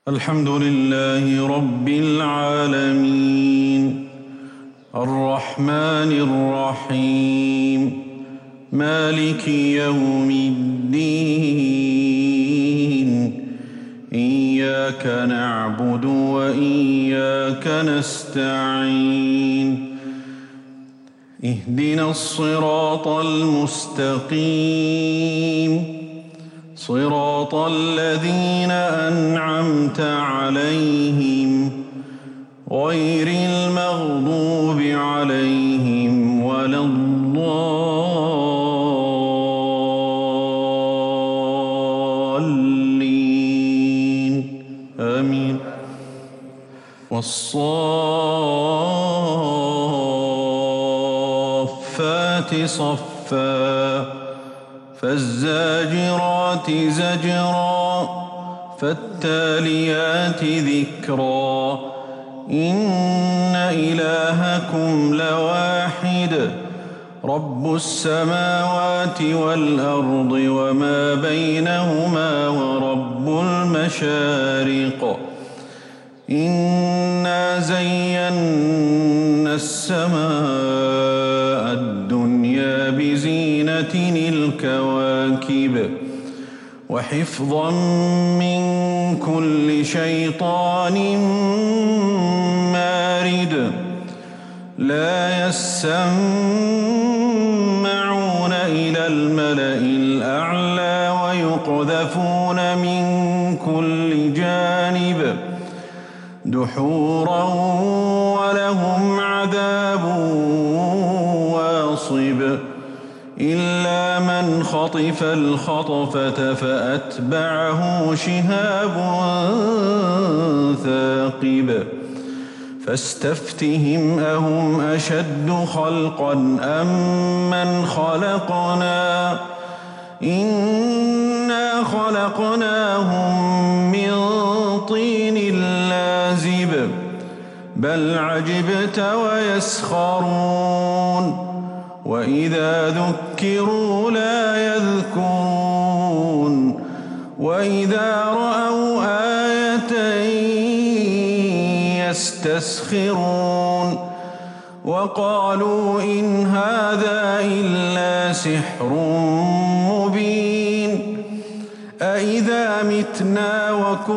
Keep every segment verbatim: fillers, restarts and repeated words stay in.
الحمد لله رب العالمين الرحمن الرحيم مالك يوم الدين إياك نعبد وإياك نستعين اهدنا الصراط المستقيم صراط الذين أنعمت عليهم غير المغضوب عليهم ولا الضالين آمين. والصافات صفا فالزاجرات زجرا فالتاليات ذكرا إن إلهكم لواحد رب السماوات والأرض وما بينهما ورب المشارق إنا زينا السماء الدنيا بزينة الكواكب وحفظا من كل شيطان مارد لا يسمعون إلى الملأ الأعلى ويقذفون من كل جانب دحورا ولهم عذاب واصب إلا من خطف الخطفة فأتبعه شهاب ثاقب فاستفتهم أهم أشد خلقا أم من خلقنا إنا خلقناهم من طين لازب بل عجبت ويسخرون وإذا ذكروا لا يذكرون وإذا رأوا آية يستسخرون وقالوا إن هذا إلا سحر مبين أإذا متنا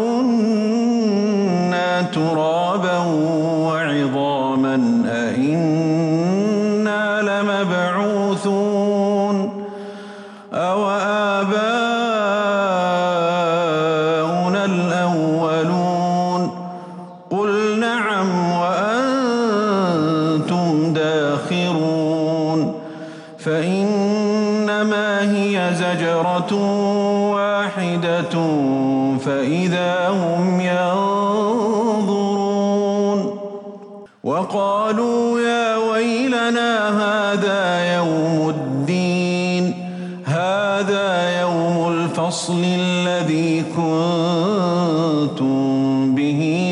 وكنا ترابا وعظاما أإنا لمبعوثون أو آباؤنا الأولون قل نعم وأنتم داخرون فإنما هي زجرة واحدة فإذا هم ينظرون وقالوا يا ويلنا هذا يوم الدين هذا يوم الفصل الذي كنتم به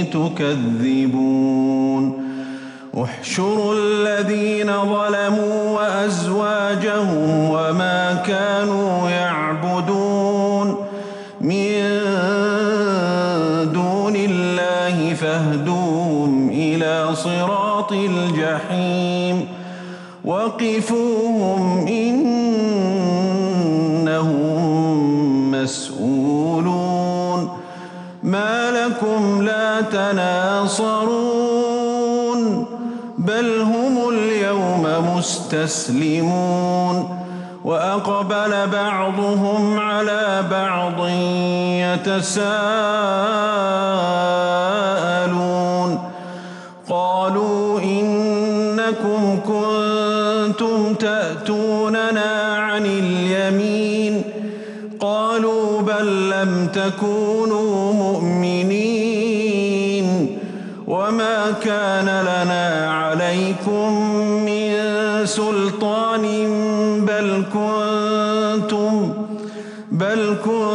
تكذبون احشروا الذين ظلموا وأزواجهم وما كانوا يعبدون من دون الله فاهدوهم إلى صراط الجحيم وقفوهم إنهم مسؤولون ما لكم لا تناصرون بل هم اليوم مستسلمون وأقبل بعضهم على بعض يتساءلون قالوا إنكم كنتم تأتوننا عن اليمين قالوا بل لم تكونوا مؤمنين وما كان لنا عليكم من سلطان بل كنتم بل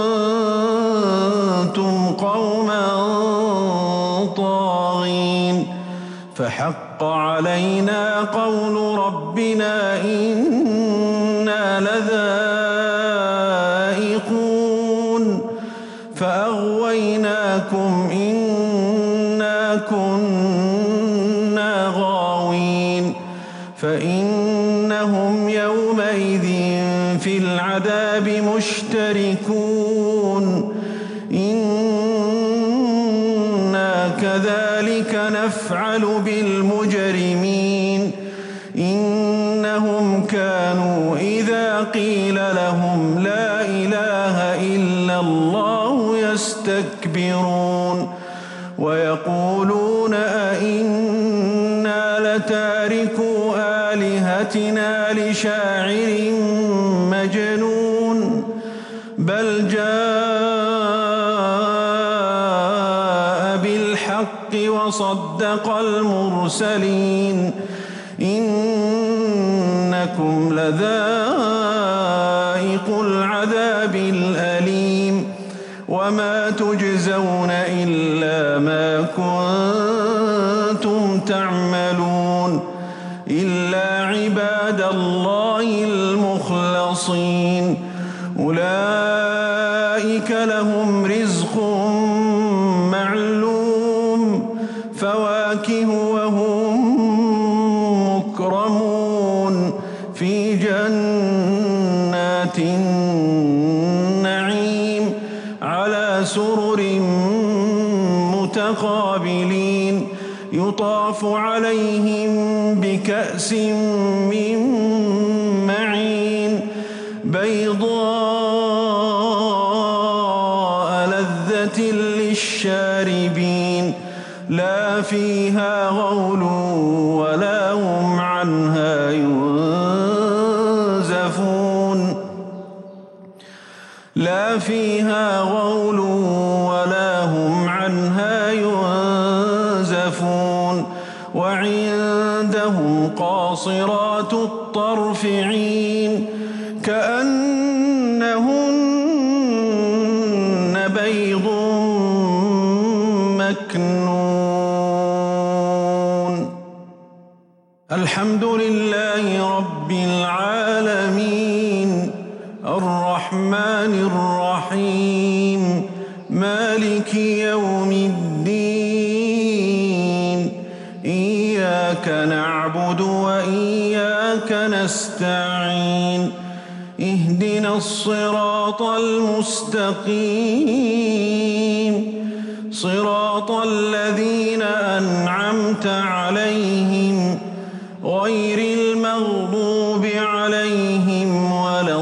كنتم قوما طاغين فحق علينا قول ربنا إنا لذائقون فأغويناكم لكم إنا كنا غاوين فإنهم يومئذ في العذاب مشتركون إنا كذلك نفعل بالمجرمين إنهم كانوا إذا قيل لهم لا إله إلا الله يستكبرون ويقولون أئنا لتاركو آلهتنا لشاعر مجنون بل جاء بالحق وصدق المرسلين إنكم لذائق العذاب الأليم وما تجزون إلا ما كنتم تعملون إلا عباد الله المخلصين أولئك لهم رزق معلوم فواكه وهم مكرمون في جنات النعيم على سرر متقابلين يطاف عليهم بكأس من معين بيضاء لذة للشاربين لا فيها غول ولا هم عنها ينزفون لا فيها غول ولا هم عنها ينزفون وعندهم قاصرات الطرف عين كأنهن بيض مكنون الحمد لله رب العالمين الرحمن الرحيم مالك يوم الدين إياك نعبد وإياك نستعين اهدنا الصراط المستقيم صراط الذين أنعمت عليهم غير المغضوب عليهم ولا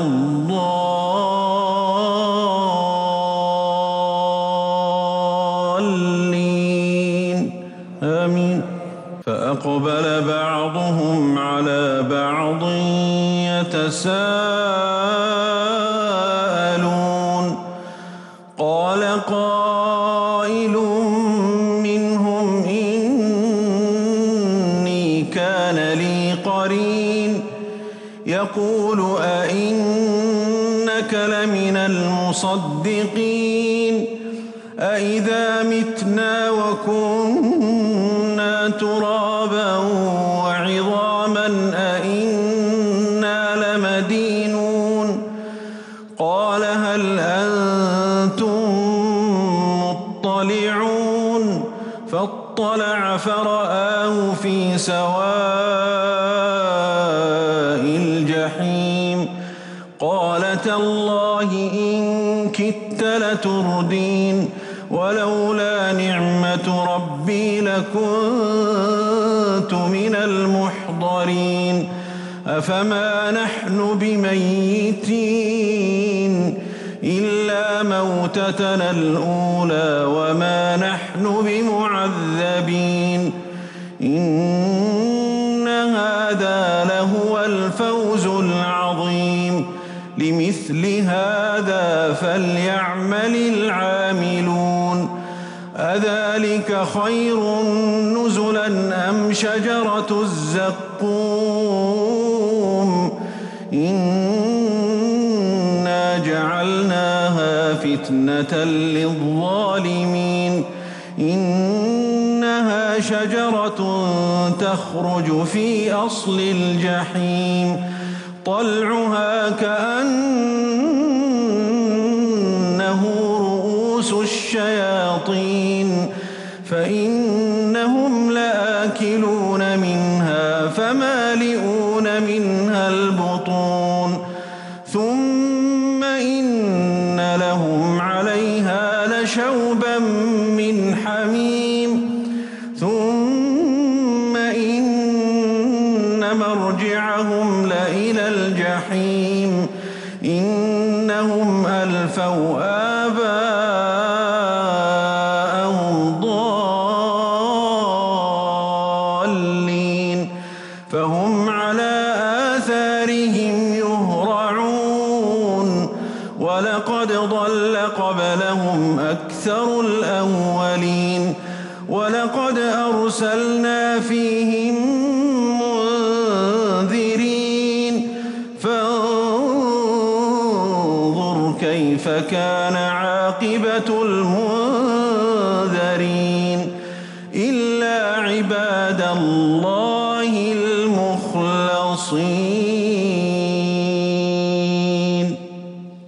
الضالين آمين فأقبل بعضهم على بعض يتساءلون قال قائل منهم إني كان لي قرين يقول أئنك لمن المصدقين أئذا متنا وكنا ترابا وعظاما أئنا لمدينون قال هل أنتم مطلعون فاطلع فرآه في سواء الجحيم قال تالله إن كدت لتردين ولولا نعمة ربي لكنت من المحضرين أفما نحن بميتين إلا موتتنا الأولى وما نحن بمعذبين إن هذا لهو الفوز العظيم لمثل هذا فليعمل العاملون أذلك خير نزلا أم شجرة الزقوم إنا جعلناها فتنة للظالمين إنها شجرة تخرج في أصل الجحيم طلعها كأنه رؤوس الشياطين فإنهم لآكلون منها فمالئون منها البطون ثم إن لهم عليها لشوبا من حميم ثم إن مرجعهم لإلى الجحيم إنهم ألفوا آباءهم ضالين فهم على آثارهم يهرعون ولقد ضل قبلهم أكثر الأولين ولقد أرسلنا فيهم منذرين فانظر كيف كان عاقبة المنذرين إلا عباد الله المخلصين.